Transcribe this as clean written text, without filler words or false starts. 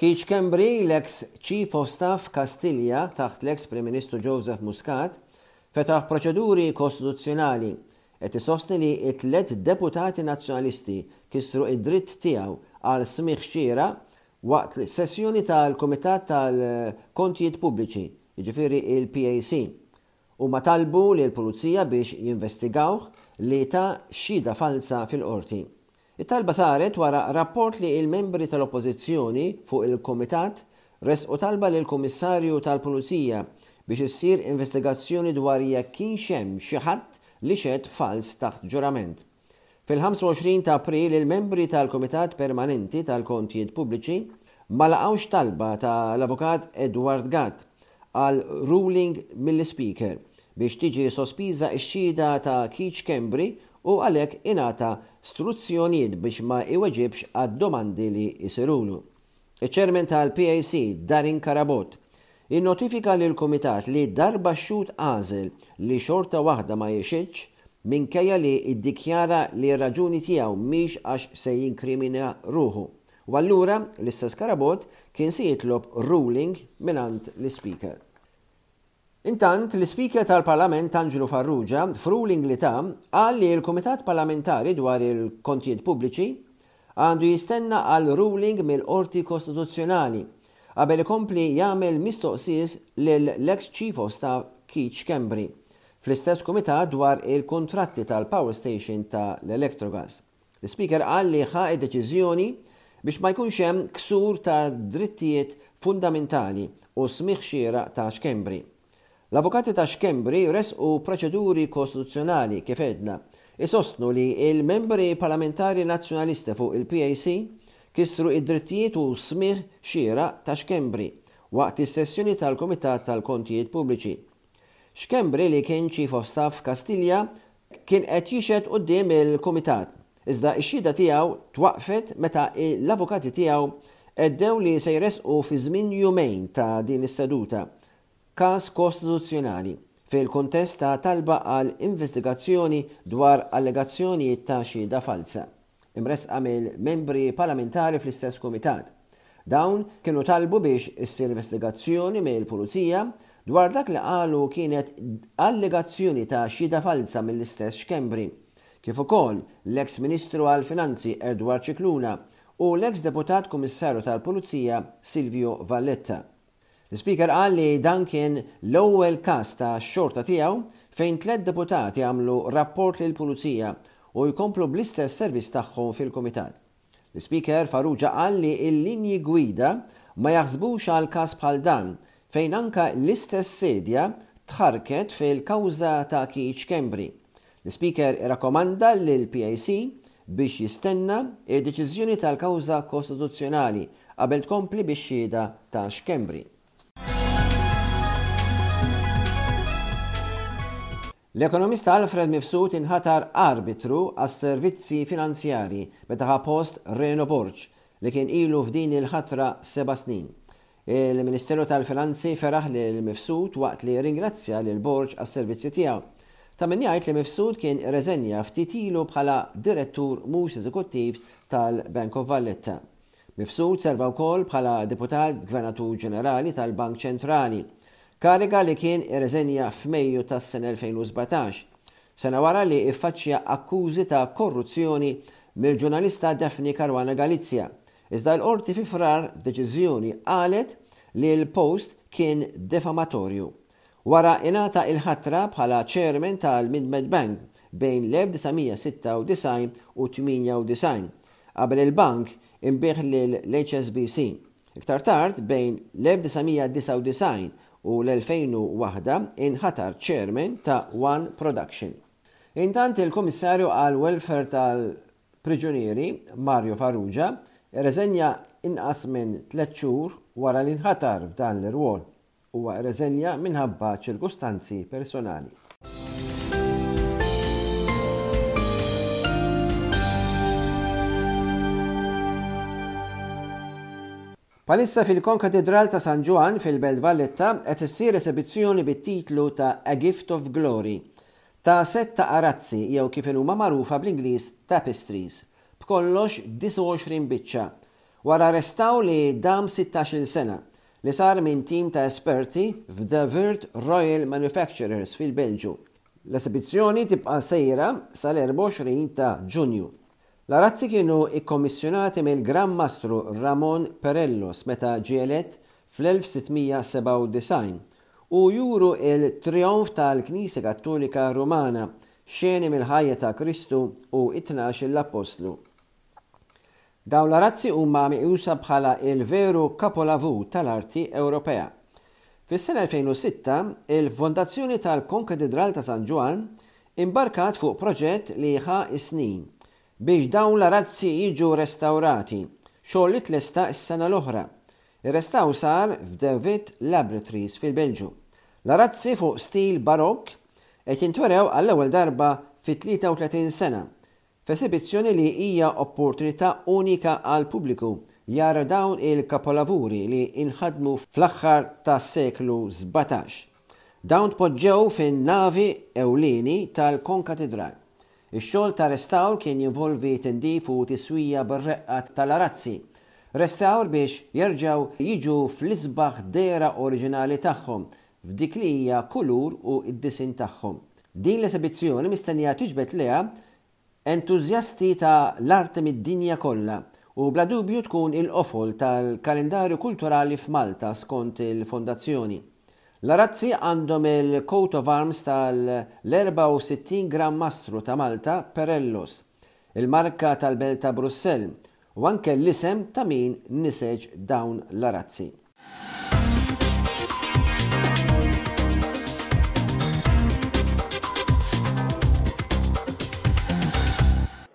Keith Schembri, l-ex Chief of Staff Kastilja taħt l-ex Prim Ministru Joseph Muscat, fetaħ proċeduri kostituzzjonali qed isostni li t-tliet deputati nazzjonalisti kisru id-dritt tiegħu għal smigħ xira waqt sessjoni tal-Kumitat tal-Kontijiet Pubbliċi, jiġifieri il-PAC, u ma talbu li l-Pulizija biex jinvestigawh li ta' xhieda falsa fil-qorti. It-talba saret wara rapport li il-membri tal-Oppożizzjoni fuq il-Kumitat resqu talba lil kummissarju tal-Pulizija biex issir investigazzjoni dwar jekk kienx hemm xi ħadd li xed fals taħt ġurament. Fil-25 ta' April il-membri tal-Kumitat Permanenti tal-Kontijiet Pubbliċi ma laqgħux talba tal-Avukat Edward Gatt għal ruling mill-Speaker biex tiġi sospiża x-xhieda ta' Keith Schembri u għalhekk ingħata struzzjonijiet biex ma iweġibx għad-domandi li jsirulu. Iċ-Chairman tal-PAC, Darin Karabot, innotifika lil kumitat li darba xut għażel li xorta waħda ma jiexitx minkejja li iddikjara li raġuni tiegħu mhix għax se jinkrimina ruħu. U allura l-istess Karabot kien se jitlob ruling minant l-Speaker. Intant, l-Speaker tal-Parlament Angelo Farrugia, f'ruling li qal li l-Kumitat Parlamentari dwar il-Kontijiet Pubbliċi għandu jistenna għal ruling mill-Qorti Kostituzzjonali qabel ikompli jagħmel mistoqsijiet lill-ex Chief of Staff Keith Schembri fl-istess kumitat dwar il-kontratti tal-Power Station tal-Electrogas. L-Speaker qal li ħa deċiżjoni biex ma jkunx hemm ksur ta' drittijiet fundamentali u smigħ xieraq ta' Schembri. L-avukati ta' Schembri resqu proċeduri kostituzzjonali kif edna isostnu li il-membri parlamentari nazzjonalisti fuq il-PAC kisru id-drittijiet u smigħ xieraq ta' Schembri waqt is-sessjoni tal-Kumitat tal-Kontijiet Pubbliċi. Schembri li kien Chief of Staff Kastilja kien qed jixed quddiem il-Kumitat, iżda x-xhieda tiegħu twaqfet meta l-avukati tiegħu għeddew li se jresqu fi żmien jumejn ta' din is-seduta każ kostituzzjonali fil-kuntest ta' talba għal investigazzjoni dwar allegazzjonijiet ta' xhieda falsa imresqa mill-membri parlamentari fl-istess kumitat. Dawn kienu talbu biex issir investigazzjoni mill-Pulizija dwar dak li qalu kienet allegazzjoni ta' xhieda falsa mill-istess Schembri, kif ukoll l-ex Ministru għall-Finanzi Edward Cicluna u l-ex Deputat Kummissarju tal-Pulizija Silvio Valletta. L-Speaker qal li dan kien l-ewwel każ ta' xorta tiegħu fejn 3 deputati għamlu rapport lil pulizija u jkomplu bl-istess servizz tagħhom fil-Kumitat. L-Speaker Farrugia qal li l-linji gwida ma jaħsbux għal każ bħal dan fejn anka l-istess sedja tħarket fil-kawża ta' Keith Schembri. L-Speaker irrakkomanda lill-PAC biex jistenna id-deċiżjoni tal-kawża kostituzzjonali qabel tkompli bix-xhieda ta' Schembri. L-ekonomista Alfred Mifsud inħatar arbitru għas-servizzi finanzjari meta ħa post Reno Borg li kien ilu f'din il-ħatra 7 snin. Il-Ministeru tal-Finanzi feraħ lil Mifsud waqt li ringrazzja lil Borg għas-servizzi tiegħu. Ta' min jgħid li Mifsud kien irreżenja ftit ilu bħala direttur mhux eżekuttiv tal-Bank of Valletta. Mifsud serva wkoll bħala deputat Gvernatur Ġenerali tal-Bank Ċentrali, kariga li kien irreżenja f'Mejju tas-sena 2017, sena wara li iffaċċja akkużi ta' korruzzjoni mill-ġurnalista Daphne Caruana Galizia. Iżda l-qorti fi frar deċiżjoni qalet li l-post kien defamatorju. Wara ingħata il-ħatra bħala chairman tal-Midmed Bank bejn l-1996 u 98, qabel il-bank imbieħ lill-HSBC. Iktar tard bejn l-1999 u l-2001 inħatar chairman ta' One Production. Intant il-Komissarju għal welfare tal-Priġunieri Mario Farrugia irreżenja inqas minn 3 xhur wara li inħatar f'dan l-irwol huwa irreżenja minħabba ċirkustanzi personali. Palissa fil-Konkatedral ta' San Ġwan fil-Belt Valletta qed issir esibizzjoni bit-titlu ta' A Gift of Glory ta' setta arazzi jew kif huma magħrufa bl-Ingliż tapestries b'kollox 29 biċċa wara arrestaw li dam 16 sena li sar minn tim ta' esperti f'The Wirt Royal Manufacturers fil-Belġu. L-esibizzjoni tibqa' sejra sal-24 ta' Ġunju. L-arazzi kienu ikkommissjonati mill-Gran Mastru Ramon Perellos meta ġielet fl-1697 u juru il-trionf tal-Knisja Kattolika Rumana xeni mill-ħajja ta' Kristu u 12 l-Apostlu. Dawn l-arazzi huma miqjusa bħala il-veru kapolavur tal-arti Ewropea. Fis-sena 2006, il-Fondazzjoni tal-Konkatedral ta' San Ġwan imbarkat fuq proġett li ħa snin biex dawn l-arazzi jiġu restawrati, xogħol li tlesta s-sena l-oħra. Ir-restaw sar f'The Witt Laboratories fil-Belġu. L-arazzi fuq stil barokk qed jintwerew għall-ewwel darba fit-33 sena, f'esibizzjoni li hija opportunità unika għal pubbliku jara dawn il-kapolavuri li inħadmu fl-aħħar tas-seklu 17. Dawn tpoġġew fin-navi ewlieni tal-Konkatedral. Ix-xogħol ta' restawr kien jinvolvi tindif u tiswija bir-reqqa tal-arazzi. Restawr biex jerġgħu jiġu fl-isbaħ dera oriġinali tagħhom f'dik li hija kulur u d-disin tagħhom. Din l-esibizzjoni mistennija tiġbed leha entużjasti ta' l-arti mid-dinja kollha u bla dubju tkun il-qofol tal-kalendarju kulturali f'Malta skont il-Fondazzjoni. L-arazzi għandhom il-coat of arms tal-64 Gran Mastru ta' Malta Perellos, il-marka tal-Belt ta' Brussell u anke l-isem ta' min niseġ dawn l-arazzi.